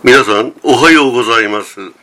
皆さんおはようございます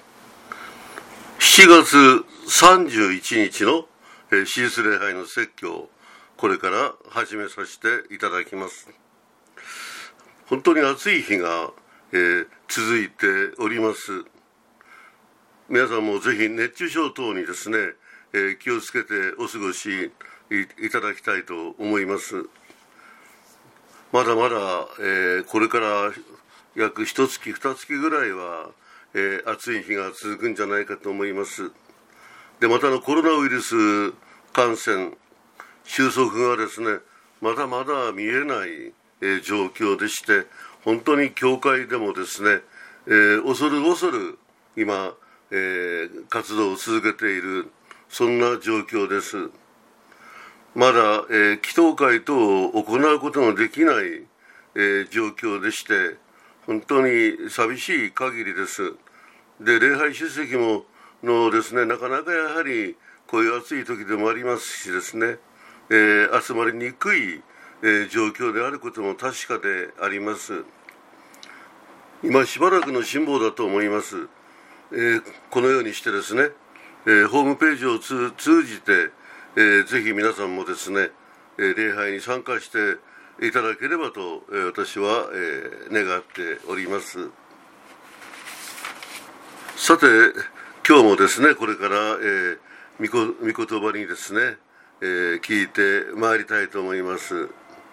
。7月31日のシース礼拝の説教をこれから始めさせていただきます。本当に暑い日が、続いております。皆さんもぜひ熱中症等にですね、気をつけてお過ごしいただきたいと思います。まだまだ、これから約1月2月ぐらいは、暑い日が続くんじゃないかと思います。でまたコロナウイルス感染収束がですねまだまだ見えない、状況でして、本当に教会でもですね、恐る今、活動を続けているそんな状況です。まだ、祈祷会等を行うことができない、状況でして本当に寂しい限りです。で礼拝出席もですねなかなかやはりこういう暑い時でもありますしですね、集まりにくい、状況であることも確かであります。今しばらくの辛抱だと思います。このようにしてですね、ホームページを通じて、ぜひ皆さんもですね、礼拝に参加していただければと、私は、願っております。さて今日もですねこれから、御言葉にですね、聞いてまいりたいと思います。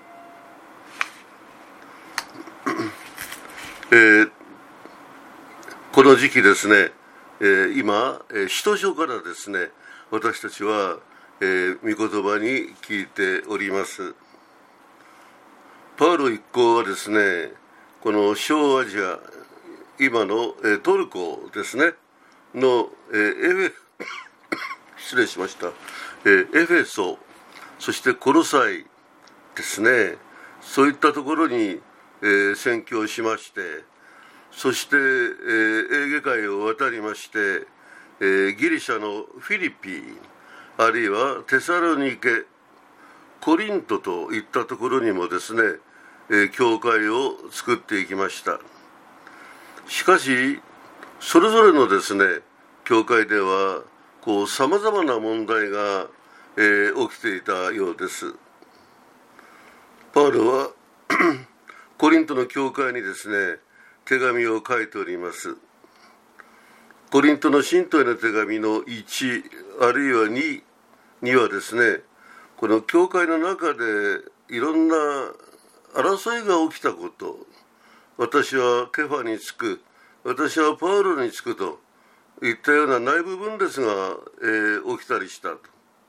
この時期ですね、今使徒書からですね私たちは、御言葉に聞いております。パウロ一行はですねこの小アジア今のトルコですねの失礼しましたエフェソそしてコロサイですねそういったところに宣教しまして、そしてエーゲ海を渡りましてギリシャのフィリピあるいはテサロニケコリントといったところにもですね教会を作っていきました。しかしそれぞれのですね教会ではさまざまな問題が、起きていたようです。パウロはコリントの教会にですね手紙を書いております。コリントの信徒への手紙の1あるいは2にはですねこの教会の中でいろんな争いが起きたこと、私はケファにつく、私はパウロにつくといったような内部分裂が、起きたりしたと。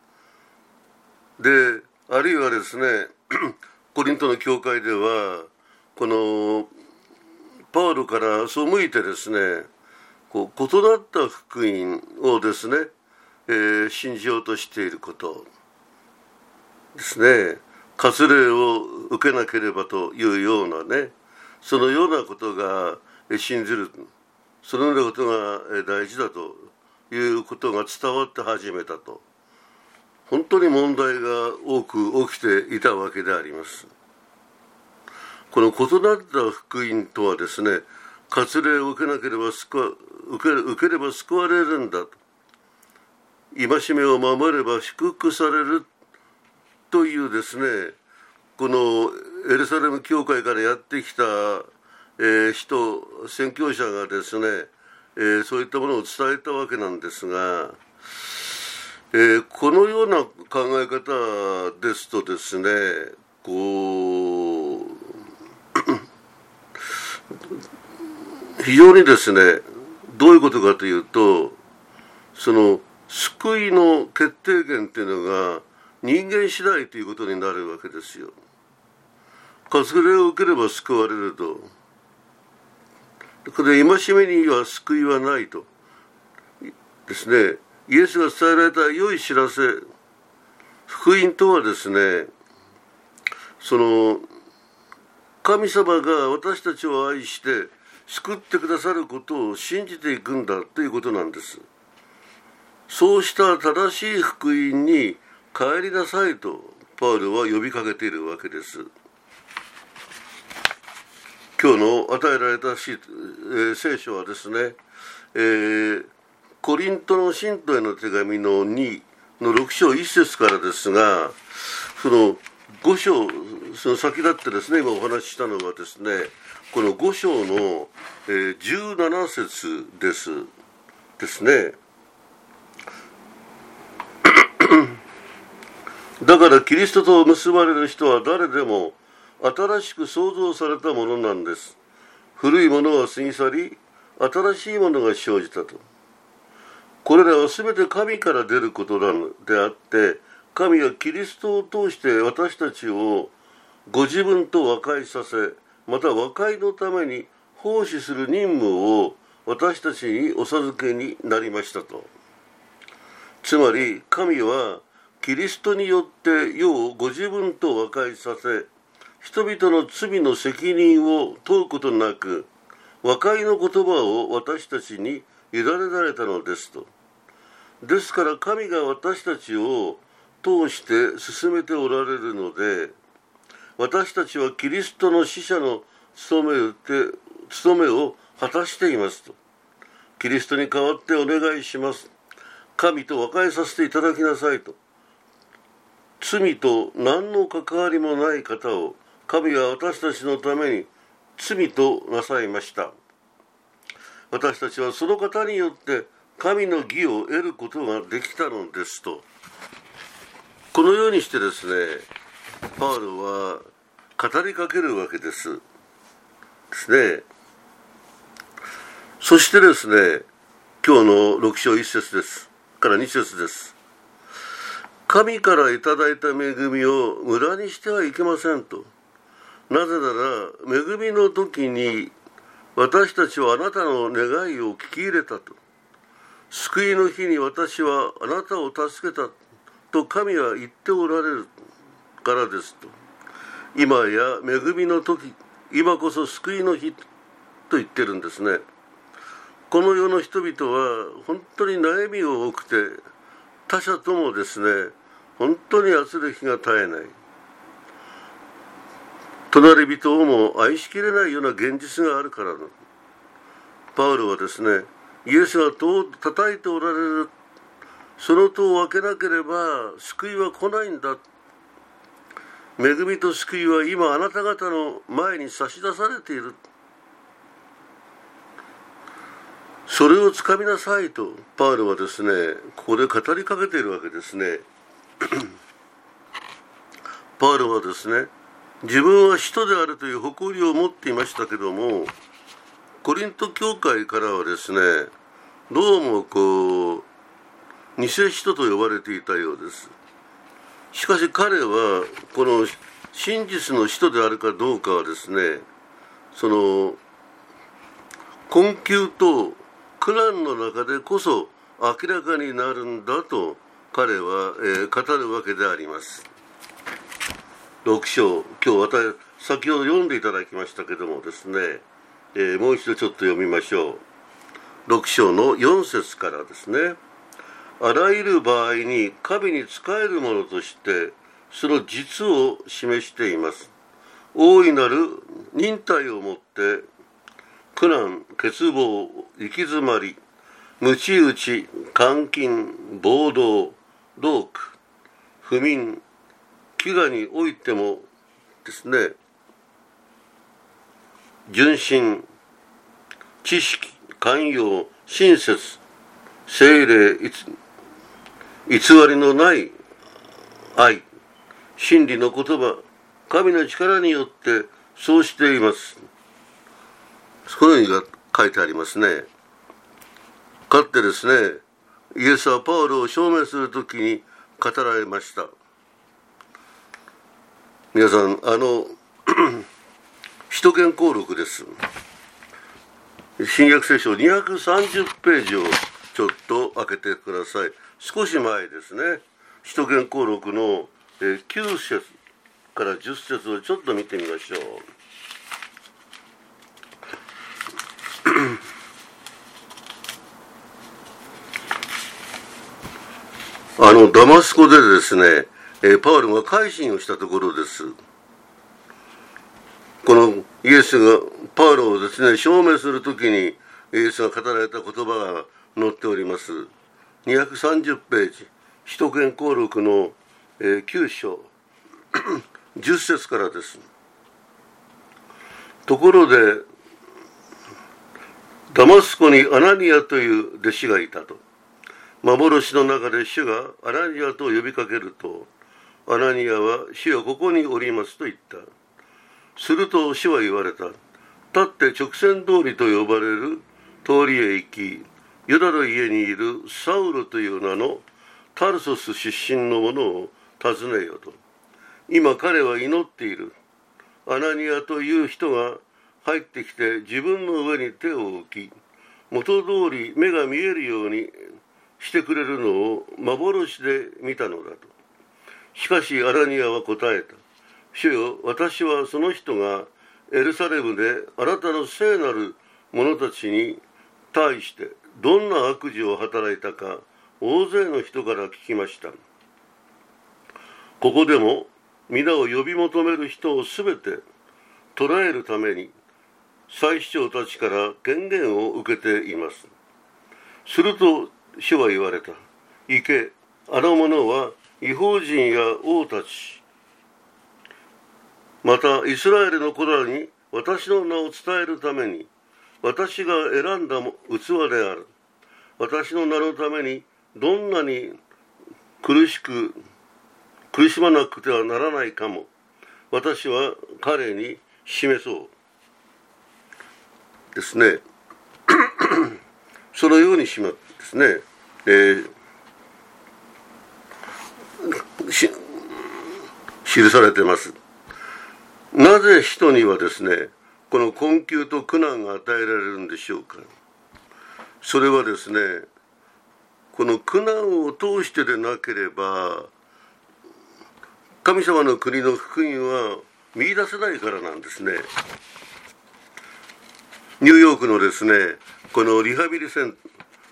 であるいはですねコリントの教会ではこのパウロから背いてですね異なった福音をですね、信じようとしていることですね、割礼を受けなければというようなねそのようなことが信じるそのようなことが大事だということが伝わって始めたと、本当に問題が多く起きていたわけであります。この異なった福音とはですね割礼を受けなければ受ければ救われるんだと、戒めを守れば祝福されるというですねこのエルサレム教会からやってきた、宣教者がですね、そういったものを伝えたわけなんですが、このような考え方ですとですね非常にですねどういうことかというと、その救いの決定権っていうのが人間次第ということになるわけですよ。割礼を受ければ救われると。これ戒めには救いはないとですね、イエスが伝えられた良い知らせ福音とはですねその神様が私たちを愛して救ってくださることを信じていくんだということなんです。そうした正しい福音に帰りなさいとパウロは呼びかけているわけです。 今日の与えられた聖書はですね、コリントの信徒への手紙の2の6章1節からですが、その5章、その先立ってですね、今お話ししたのはですね、この5章の、17節ですね。だからキリストと結ばれる人は誰でも新しく創造されたものなんです。古いものは過ぎ去り、新しいものが生じたと。これらはすべて神から出ることなのであって、神はキリストを通して私たちをご自分と和解させ、また和解のために奉仕する任務を私たちにお授けになりましたと。つまり神はキリストによって世をご自分と和解させ、人々の罪の責任を問うことなく、和解の言葉を私たちに委ねられたのですと。ですから神が私たちを通して進めておられるので、私たちはキリストの使者の務めを果たしていますと。キリストに代わってお願いします。神と和解させていただきなさいと。罪と何の関わりもない方を神は私たちのために罪となさいました。私たちはその方によって神の義を得ることができたのですと。このようにしてですね、パウロは語りかけるわけですね。そしてですね、今日の6章1節ですから2節です。神からいただいた恵みを無駄にしてはいけませんと。なぜなら恵みの時に私たちはあなたの願いを聞き入れたと。救いの日に私はあなたを助けたと神は言っておられるからですと。今や恵みの時、今こそ救いの日と言ってるんですね。この世の人々は本当に悩みが多くて、他者ともですね、本当に圧力が絶えない。隣人をも愛しきれないような現実があるからの。パウロはですね、イエスが戸を叩いておられる、その戸を開けなければ救いは来ないんだ。恵みと救いは今あなた方の前に差し出されている。それをつかみなさいとパウロはですね、ここで語りかけているわけですね。パウロはですね、自分は使徒であるという誇りを持っていましたけども、コリント教会からはですね、どうも偽使徒と呼ばれていたようです。しかし彼はこの真実の使徒であるかどうかはですね、その困窮と苦難の中でこそ明らかになるんだと彼は、語るわけであります。6章、今日先ほど読んでいただきましたけどもですね、もう一度ちょっと読みましょう。6章の4節からですね。あらゆる場合に神に仕えるものとしてその実を示しています。大いなる忍耐をもって苦難、欠乏、行き詰まり、鞭打ち、監禁、暴動、労苦、不眠、飢餓においてもですね、純真、知識、寛容、親切、聖霊、偽りのない愛、真理の言葉、神の力によってそうしています。このように書いてありますね。かつてですね、イエスはパウロを証明するときに語られました。皆さん、使徒言行録です。新約聖書230ページをちょっと開けてください。少し前ですね。使徒言行録の9節から10節をちょっと見てみましょう。ダマスコでですね、パウロが改心をしたところです。 このイエスがパウロをですね証明するときにイエスが語られた言葉が載っております。230ページ、使徒言行録の9章10節からです。ところでダマスコにアナニアという弟子がいたと。幻の中で主がアナニアと呼びかけると、アナニアは主よここにおりますと言った。すると主は言われた。立って直線通りと呼ばれる通りへ行き、ユダの家にいるサウルという名のタルソス出身の者を訪ねよと。今彼は祈っている。アナニアという人が入ってきて自分の上に手を置き、元通り目が見えるようにしてくれるのを幻で見たのだと。しかしアナニアは答えた。主よ、私はその人がエルサレムであなたの聖なる者たちに対してどんな悪事を働いたか大勢の人から聞きました。ここでも皆を呼び求める人をすべて捕らえるために祭司長たちから権限を受けています。すると主は言われた。行け、あの者は異邦人や王たち、またイスラエルの子らに私の名を伝えるために私が選んだ器である。私の名のためにどんなに苦しまなくてはならないかも私は彼に示そうですね。そのようにしますですね、記されています。なぜ人にはですねこの困窮と苦難が与えられるんでしょうか。それはですねこの苦難を通してでなければ神様の国の福音は見出せないからなんですね。ニューヨークのですねこのリハビリセン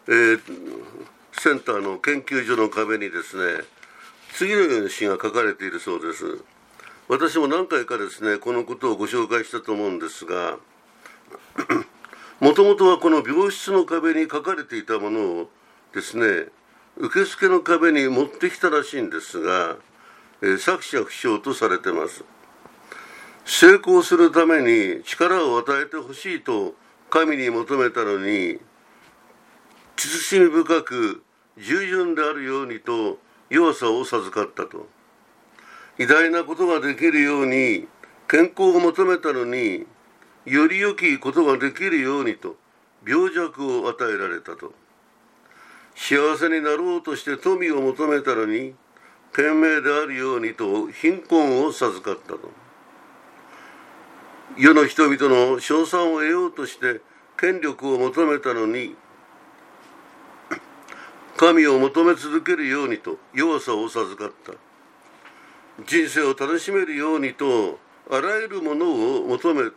ターの研究所の壁にですね次のような詩が書かれているそうです。私も何回かですねこのことをご紹介したと思うんですが、もともとはこの病室の壁に書かれていたものをですね受付の壁に持ってきたらしいんですが、作者不詳とされています。成功するために力を与えてほしいと神に求めたのに、慎み深く従順であるようにと弱さを授かったと。偉大なことができるように健康を求めたのに、より良きことができるようにと病弱を与えられたと。幸せになろうとして富を求めたのに、賢明であるようにと貧困を授かったと。世の人々の称賛を得ようとして権力を求めたのに、神を求め続けるようにと弱さを授かった。人生を楽しめるようにとあらゆるものを求め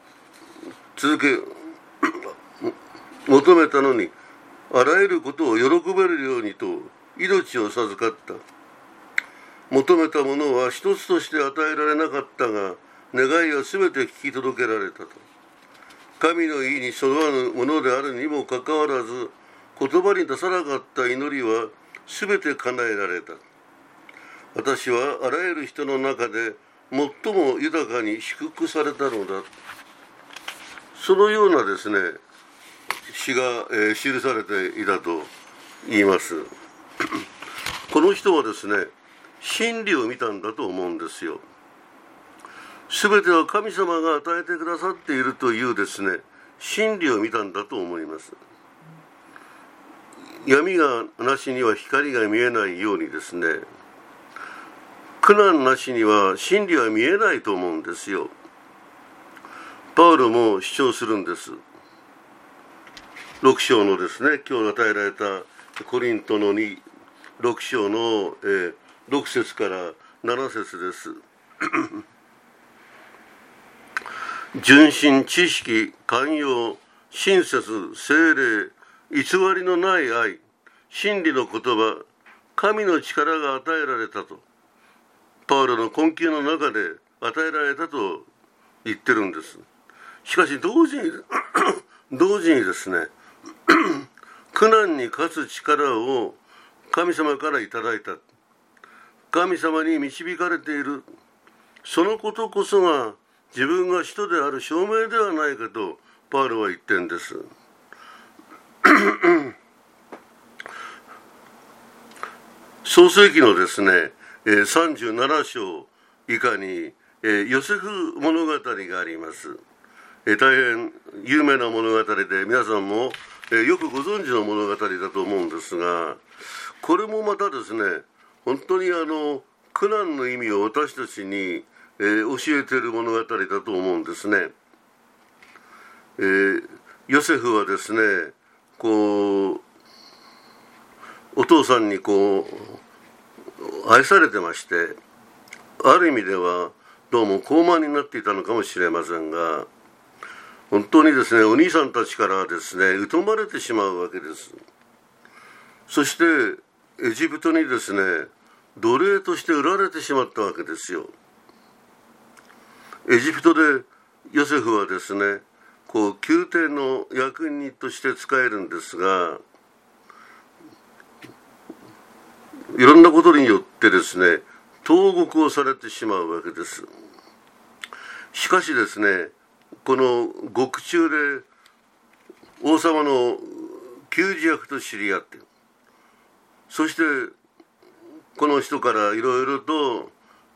たのに、あらゆることを喜べるようにと命を授かった。求めたものは一つとして与えられなかったが、願いはすべて聞き届けられたと。神の意にそぐわぬものであるにもかかわらず、言葉に出さなかった祈りはすべて叶えられた。私はあらゆる人の中で最も豊かに祝福されたのだ。そのようなですね詩が、記されていたと言います。この人はですね真理を見たんだと思うんですよ。すべては神様が与えてくださっているというですね真理を見たんだと思います。闇がなしには光が見えないようにですね、苦難なしには真理は見えないと思うんですよ。パウロも主張するんです。6章のですね今日与えられたコリントの6章の、6節から7節です。純真、知識、寛容、親切、聖霊、偽りのない愛、真理の言葉、神の力が与えられたと、パウロの困窮の中で与えられたと言ってるんです。しかし同時にですね、苦難に勝つ力を神様からいただいた。神様に導かれている。そのことこそが自分が使徒である証明ではないかとパウロは言ってるんです。創世記のですね、37章以下に、ヨセフ物語があります。大変有名な物語で皆さんも、よくご存知の物語だと思うんですが、これもまたですね、本当に苦難の意味を私たちに、教えている物語だと思うんですね。ヨセフはですね、こうお父さんに愛されてまして、ある意味ではどうも高慢になっていたのかもしれませんが、本当にですね、お兄さんたちからですね、疎まれてしまうわけです。そしてエジプトにですね、奴隷として売られてしまったわけですよ。エジプトでヨセフはですね、宮廷の役人として使えるんですが、いろんなことによってですね、投獄をされてしまうわけです。しかしですね、この獄中で王様の給仕役と知り合って、そしてこの人からいろいろと、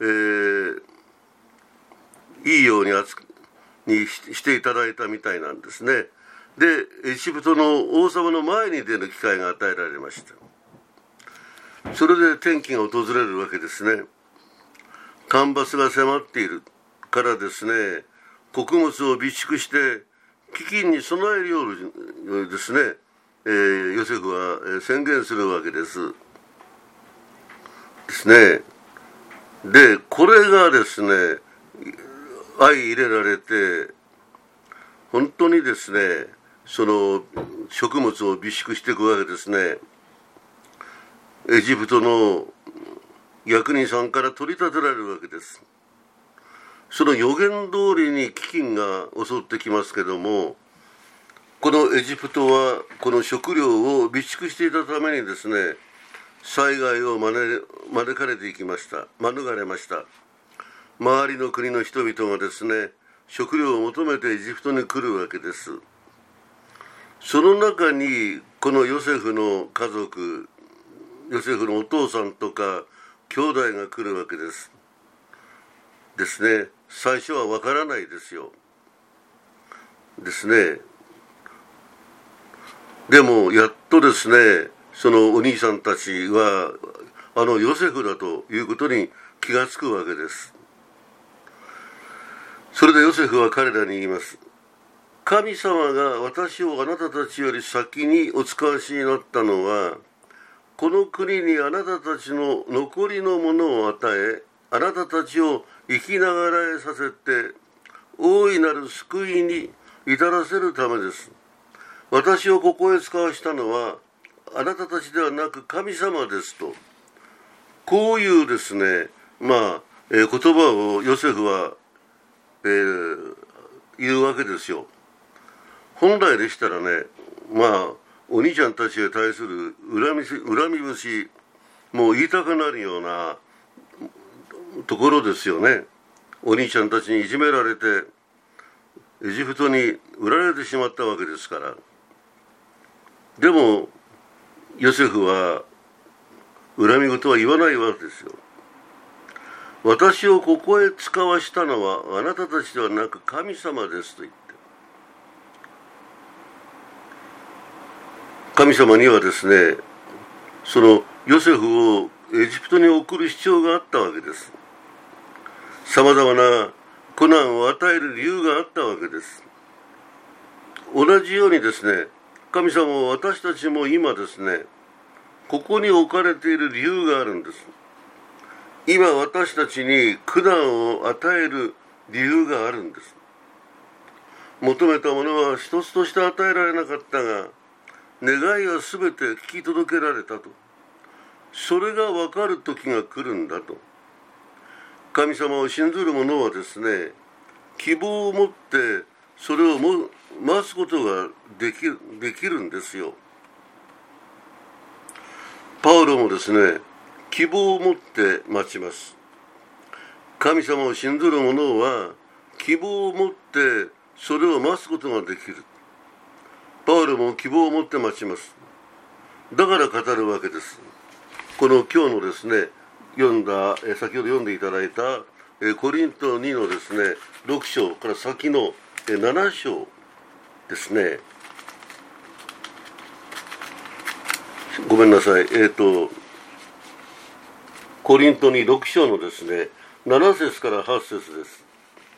いいようにしていただいたみたいなんですね。で、エジプトの王様の前に出る機会が与えられました。それで転機が訪れるわけですね。干ばつが迫っているからですね、穀物を備蓄して飢饉に備えるようにですね、ヨセフは宣言するわけですね。で、これがですね、相入れられて、本当にですね、その食物を備蓄していくわけですね。エジプトの役人さんから取り立てられるわけです。その予言通りに飢饉が襲ってきますけども、このエジプトはこの食料を備蓄していたためにですね、災害を免れていきました。免れました。周りの国の人々がですね、食料を求めてエジプトに来るわけです。その中にこのヨセフの家族、ヨセフのお父さんとか兄弟が来るわけですね。最初はわからないですよ。ですね。でもやっとですね、そのお兄さんたちはヨセフだということに気がつくわけです。それでヨセフは彼らに言います。神様が私をあなたたちより先にお使わしになったのは、この国にあなたたちの残りのものを与え、あなたたちを生きながらえさせて、大いなる救いに至らせるためです。私をここへ使わしたのは、あなたたちではなく神様ですと。こういうですね、言葉をヨセフは、言うわけですよ。本来でしたらね、お兄ちゃんたちに対する恨み節もう言いたくなるようなところですよね。お兄ちゃんたちにいじめられてエジプトに売られてしまったわけですから。でもヨセフは恨み事は言わないわけですよ。私をここへ使わしたのはあなたたちではなく神様ですと言って、神様にはですね、そのヨセフをエジプトに送る必要があったわけです。さまざまな苦難を与える理由があったわけです。同じようにですね、神様は私たちも今ですね、ここに置かれている理由があるんです。今私たちに苦難を与える理由があるんです。求めたものは一つとして与えられなかったが、願いはすべて聞き届けられたと。それが分かる時が来るんだと。神様を信ずる者はですね、 希望を持ってそれを待つことができるんですよ。パウロもですね、希望を持って待ちます。神様を信ずる者は希望を持ってそれを待つことができる。パウロも希望を持って待ちます。だから語るわけです。この今日のですね、先ほど読んでいただいたコリント2のですね、6章から先の7章ですね。ごめんなさい。コリント2、6章のですね、7節から8節です。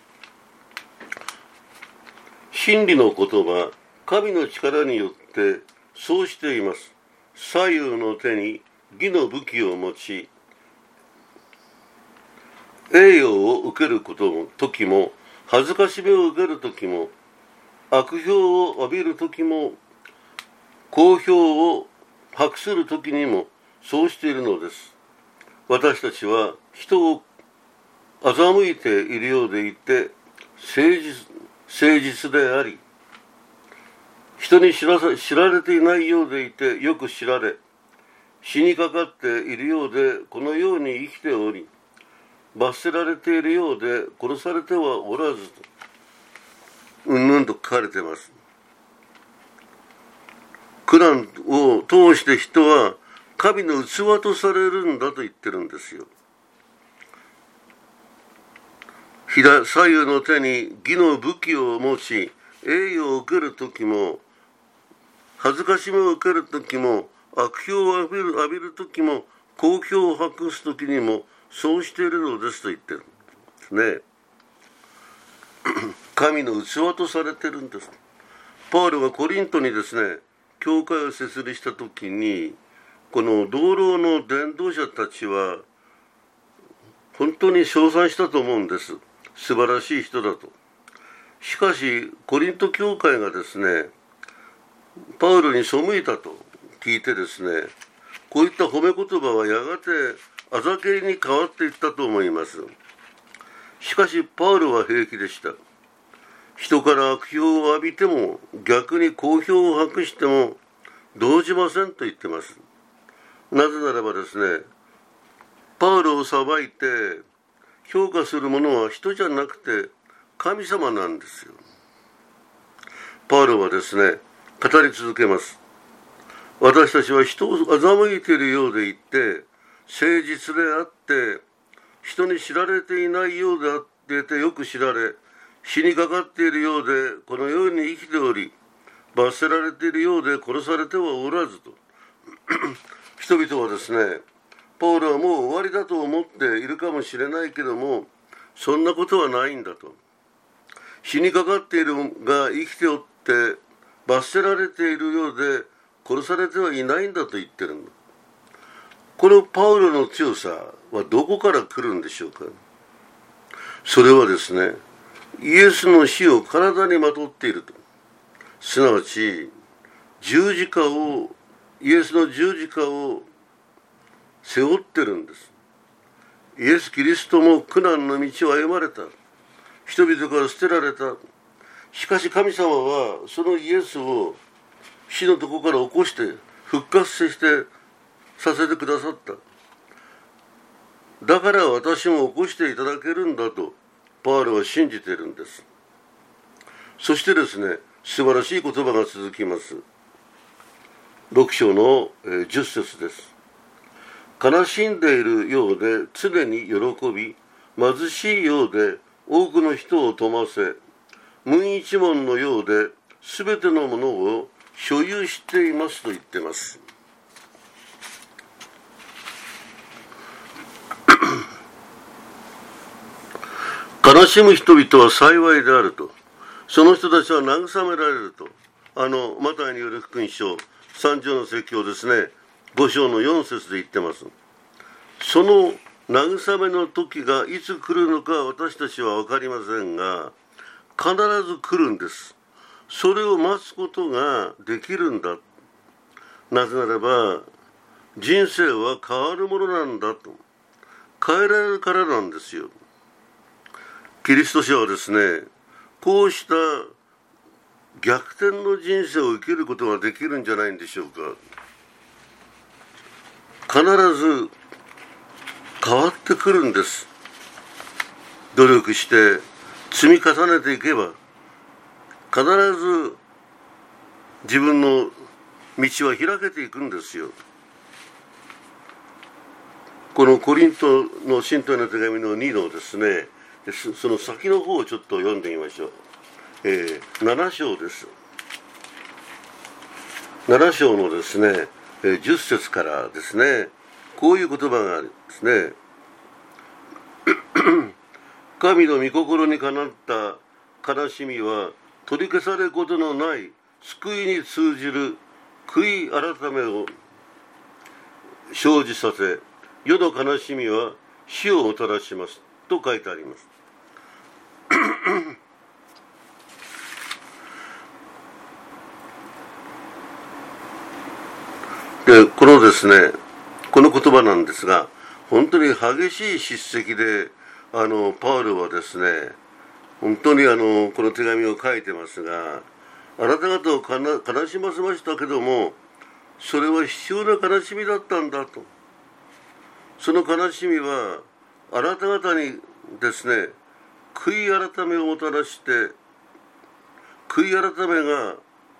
真理の言葉、神の力によってそうしています。左右の手に義の武器を持ち、栄誉を受ける時も、恥ずかしめを受ける時も、悪評を浴びる時も、好評を博する時にもそうしているのです。私たちは人を欺いているようでいて誠実であり、人に知られていないようでいてよく知られ、死にかかっているようでこのように生きており、罰せられているようで殺されてはおらずと、うんぬんと書かれています。苦難を通して人は神の器とされるんだと言ってるんですよ。左右の手に義の武器を持ち、栄誉を受けるときも、恥ずかしめを受けるときも、悪評を浴びるときも、好評を博すときにも、そうしているのですと言ってるんですね。神の器とされてるんです。パウロがコリントにですね、教会を設立したときに、この同僚の伝道者たちは、本当に称賛したと思うんです。素晴らしい人だと。しかし、コリント教会がですね、パウロに背いたと聞いてですね、こういった褒め言葉はやがてあざけりに変わっていったと思います。しかし、パウロは平気でした。人から悪評を浴びても、逆に好評を博しても動じませんと言ってます。なぜならばですね、パウロを裁いて評価する者は人じゃなくて神様なんですよ。パウロはですね、語り続けます。私たちは人を欺いているようでいて、誠実であって、人に知られていないようであっていてよく知られ、死にかかっているようでこのように生きており、罰せられているようで殺されてはおらずと人々はですね、パウロはもう終わりだと思っているかもしれないけども、そんなことはないんだと。死にかかっているが生きておって罰せられているようで殺されてはいないんだと言ってるんだ。このパウロの強さはどこから来るんでしょうか。それはですね、イエスの死を体にまとっていると。すなわちイエスの十字架を背負ってるんです。イエス・キリストも苦難の道を歩まれた。人々から捨てられた。しかし神様はそのイエスを死のとこから起こして復活させてくださった。だから私も起こしていただけるんだとパウロは信じているんです。そしてですね、素晴らしい言葉が続きます。6章の10節です。悲しんでいるようで常に喜び、貧しいようで多くの人を富ませ、無一文のようで全てのものを所有していますと言っています。悲しむ人々は幸いであると。その人たちは慰められると。マタイによる福音書3条の説教ですね、5章の4節で言ってます。その慰めの時がいつ来るのか私たちは分かりませんが、必ず来るんです。それを待つことができるんだ。なぜならば人生は変わるものなんだと。変えられるからなんですよ。 キリスト者はですね、こうした逆転の人生を生きることができるんじゃないんでしょうか。必ず変わってくるんです。努力して積み重ねていけば必ず自分の道は開けていくんですよ。このコリントの信徒への手紙の2のですね、その先の方をちょっと読んでみましょう。7章です。7章のですね、10節からですね、こういう言葉があるんですね。神の御心にかなった悲しみは取り消されることのない救いに通じる悔い改めを生じさせ、世の悲しみは死をもたらしますと書いてあります。で、このですね、この言葉なんですが、本当に激しい叱責でパウロはですね、本当にこの手紙を書いてますが、あなた方を悲しませましたけども、それは必要な悲しみだったんだと。その悲しみはあなた方にですね、悔い改めをもたらして、悔い改めが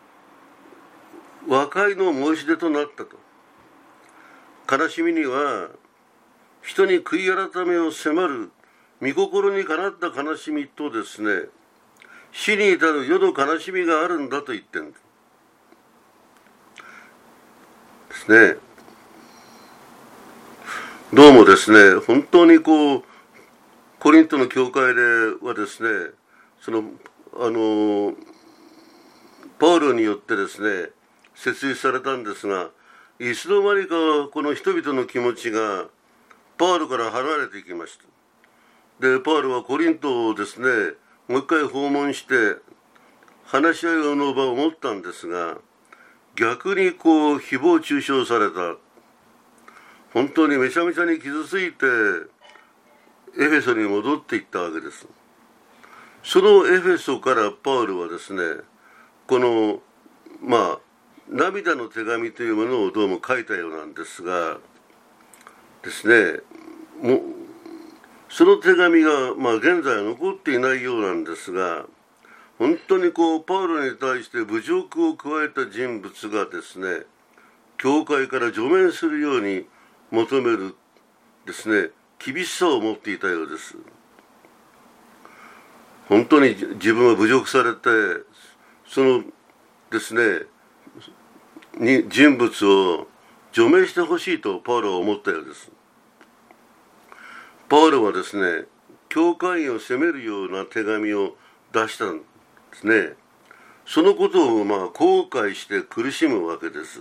和解の申し出となったと。悲しみには人に悔い改めを迫る御心にかなった悲しみとですね、死に至る世の悲しみがあるんだと言ってるんですね。どうもですね、本当にコリントの教会ではですね、パウロによってですね、設立されたんですが、いつの間にかこの人々の気持ちがパウロから離れていきました。で、パウロはコリントをですね、もう一回訪問して話し合いの場を持ったんですが、逆に誹謗中傷された。本当にめちゃめちゃに傷ついてエフェソに戻っていったわけです。そのエフェソからパウロはですね、この涙の手紙というものをどうも書いたようなんですがですね、その手紙が現在は残っていないようなんですが、本当にパウロに対して侮辱を加えた人物がですね、教会から除名するように求めるですね、厳しさを持っていたようです。本当に自分は侮辱されて、そのですね、人物を除名してほしいとパウロは思ったようです。パウロはですね、教会員を責めるような手紙を出したんですね。そのことを後悔して苦しむわけです。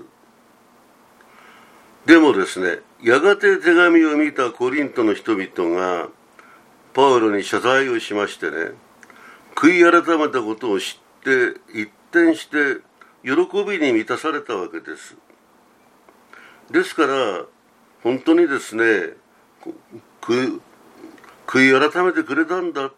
でもですね、やがて手紙を見たコリントの人々がパウロに謝罪をしましてね、悔い改めたことを知って一転して喜びに満たされたわけです。ですから本当にですね、悔い改めてくれたんだ、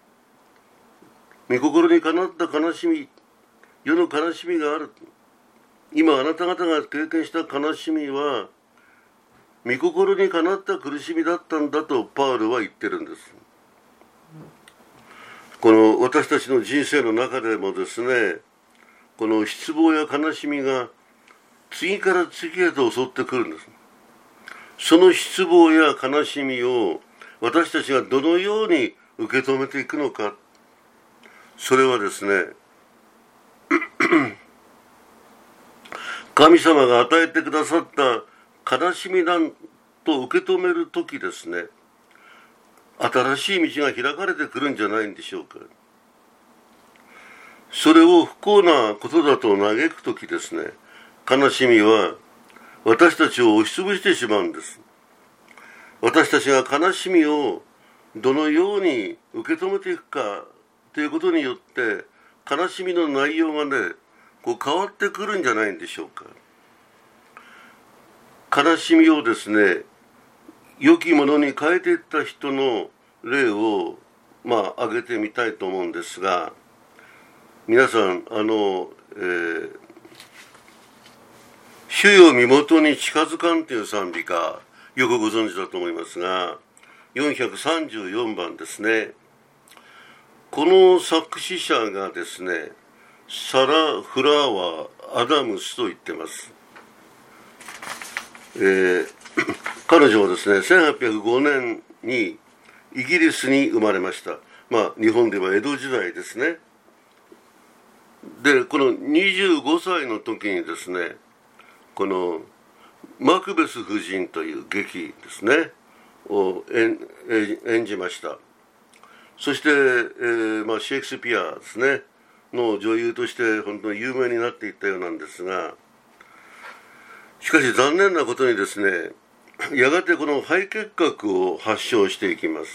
御心にかなった悲しみ、世の悲しみがある。今あなた方が経験した悲しみは御心にかなった苦しみだったんだとパウロは言ってるんです。この私たちの人生の中でもですね、この失望や悲しみが次から次へと襲ってくるんです。その失望や悲しみを私たちがどのように受け止めていくのか、それはですね、神様が与えてくださった悲しみだと受け止めるときですね、新しい道が開かれてくるんじゃないんでしょうか。それを不幸なことだと嘆くときですね、悲しみは私たちを押しつぶしてしまうんです。私たちが悲しみをどのように受け止めていくかということによって、悲しみの内容がね、変わってくるんじゃないんでしょうか。悲しみをですね、良きものに変えていった人の例を挙げてみたいと思うんですが、皆さん主よ身元に近づかんという賛美歌、よくご存知だと思いますが、434番ですね。この作詞者がですね、サラ・フラワー・アダムスと言ってます。彼女はですね、1805年にイギリスに生まれました。日本では江戸時代ですね。で、この25歳の時にですね、このマクベス夫人という劇ですねを演じました。そして、シェイクスピアですねの女優として本当に有名になっていったようなんですが、しかし残念なことにですね、やがてこの肺結核を発症していきます。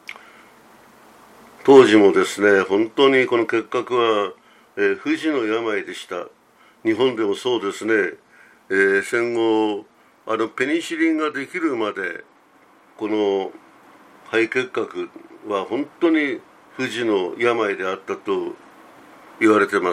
当時もですね、本当にこの結核は、不治の病でした。日本でもそうですね、戦後ペニシリンができるまでこの肺結核は本当に不治の病であったと言われてます。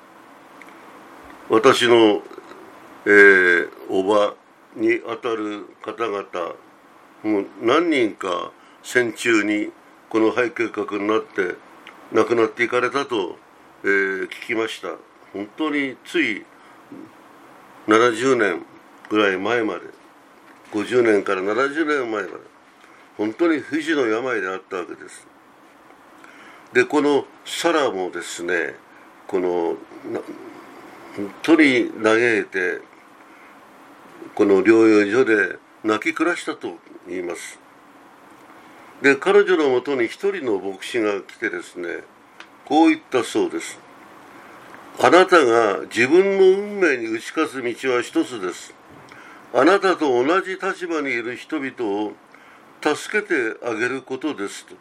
私の、おばにあたる方々もう何人か戦中にこの肺結核になって亡くなっていかれたと、聞きました。本当につい70年ぐらい前まで、50年から70年前まで本当に不治の病であったわけです。で、このサラもですね、この本当に嘆いてこの療養所で泣き暮らしたと言います。で、彼女のもとに一人の牧師が来てですね、こう言ったそうです。あなたが自分の運命に打ち勝つ道は一つです。あなたと同じ立場にいる人々を助けてあげることですと。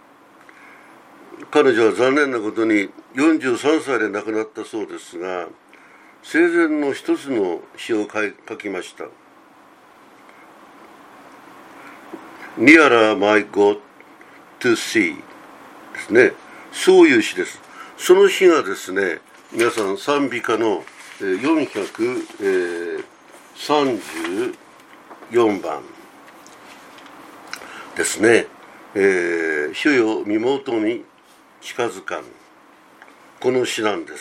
彼女は残念なことに43歳で亡くなったそうですが、生前の一つの詩を書きました。Nearer my God to see ですね。そういう詩です。その詩がですね、皆さん賛美歌の434番ですね。主よ身元に近づかん、この詩なんです。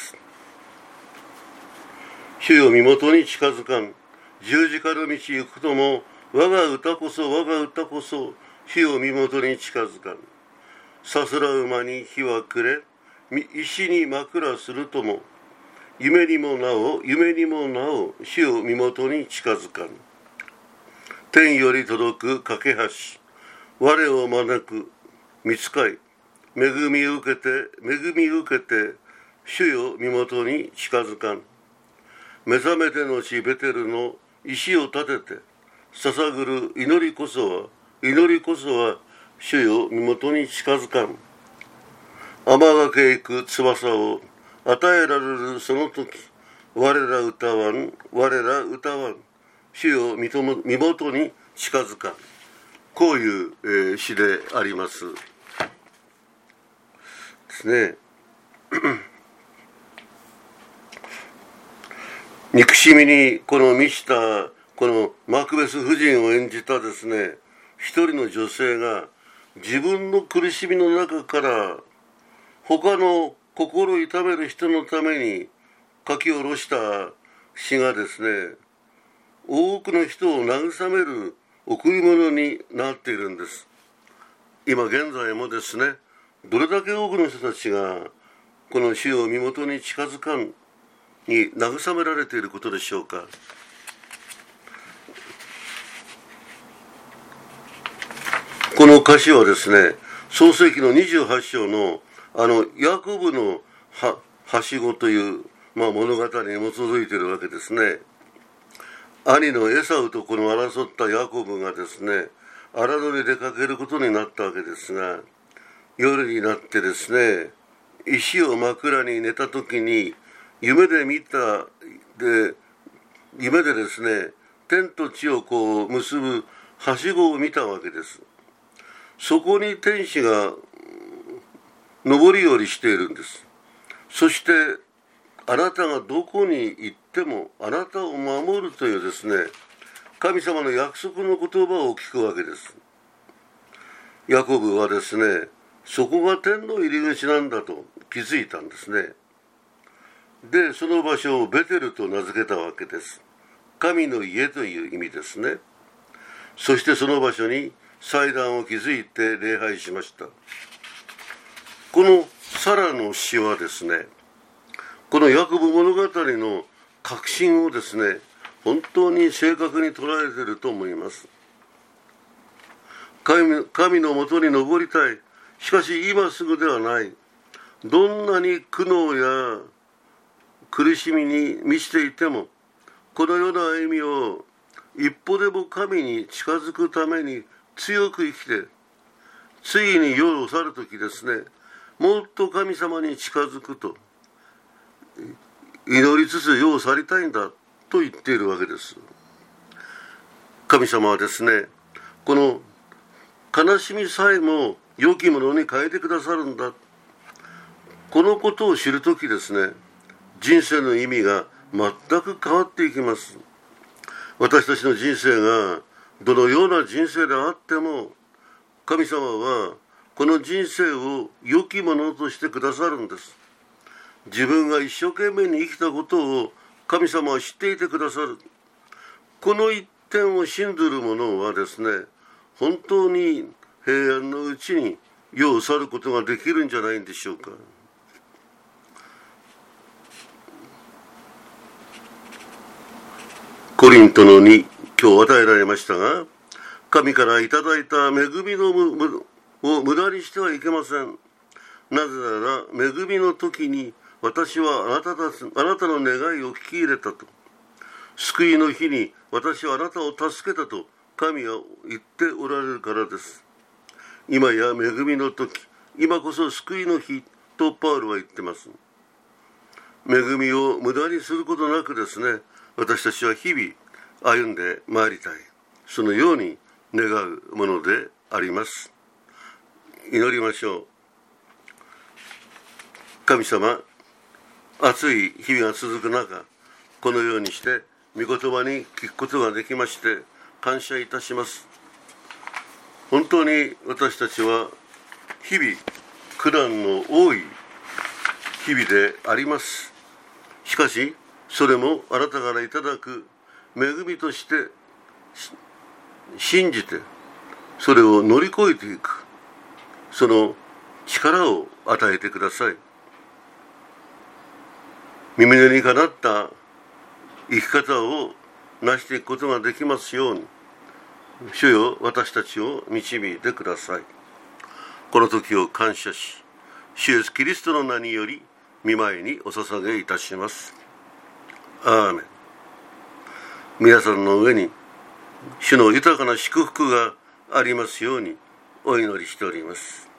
主よ身元に近づかん、十字架の道行くとも、我が歌こそ主よ身元に近づかん。さすら馬に火はくれ、石に枕するとも、夢にもなお主よ身元に近づかん。天より届く架け橋、我を招く御使い、恵み受けて主よ身元に近づかん。目覚めての地ベテルの石を立てて捧ぐる祈りこそは主よ身元に近づかん。天がけ行く翼を与えられるその時、我ら歌わん、主よ身元に近づかん。こういう、詩でありますですね。憎しみに満ちたこのマクベス夫人を演じたですね、一人の女性が自分の苦しみの中から他の心痛める人のために書き下ろした詩がですね、多くの人を慰める贈り物になっているんです。今現在もですね、どれだけ多くの人たちがこの主よ身元に近づかんに慰められていることでしょうか。この歌詞はですね、創世記の28章のヤコブのはしごという、物語に基づいているわけですね。兄のエサウと争ったヤコブがですね、荒野に出かけることになったわけですが、夜になってですね、石を枕に寝た時に夢でですね、天と地を結ぶはしごを見たわけです。そこに天使が上り下りしているんです。そしてあなたがどこに行ってもあなたを守るというですね、神様の約束の言葉を聞くわけです。ヤコブはですね、そこが天の入り口なんだと気づいたんですね。で、その場所をベテルと名付けたわけです。神の家という意味ですね。そしてその場所に祭壇を築いて礼拝しました。このサラの詩はですね、このヤコブ物語の核心をですね、本当に正確に捉えていると思います。神のもとに登りたい。しかし今すぐではない。どんなに苦悩や苦しみに満ちていても、このような歩みを一歩でも神に近づくために強く生きて、ついに世を去るときですね、もっと神様に近づくと祈りつつ世を去りたいんだと言っているわけです。神様はですね、この悲しみさえも良きものに変えてくださるんだ。このことを知るときですね、人生の意味が全く変わっていきます。私たちの人生がどのような人生であっても、神様はこの人生を良きものとしてくださるんです。自分が一生懸命に生きたことを神様は知っていてくださる。この一点を信ずる者はですね、本当に平安のうちに世を去ることができるんじゃないんでしょうか。コリントの2、今日与えられましたが、神からいただいた恵みのを無駄にしてはいけません。なぜなら恵みの時に私はあなたの願いを聞き入れたと。救いの日に私はあなたを助けたと神は言っておられるからです。今や恵みの時、今こそ救いの日とパウロは言ってます。恵みを無駄にすることなくですね、私たちは日々歩んでまいりたい。そのように願うものであります。祈りましょう。神様、暑い日々が続く中、このようにして御言葉に聞くことができまして感謝いたします。本当に私たちは日々苦難の多い日々であります。しかしそれもあなたからいただく恵みとして信じて、それを乗り越えていく、その力を与えてください。耳根にかなった生き方を成していくことができますように、主よ、私たちを導いてください。この時を感謝し、主イエスキリストの名により御前にお捧げいたします。アーメン。皆さんの上に主の豊かな祝福がありますようにお祈りしております。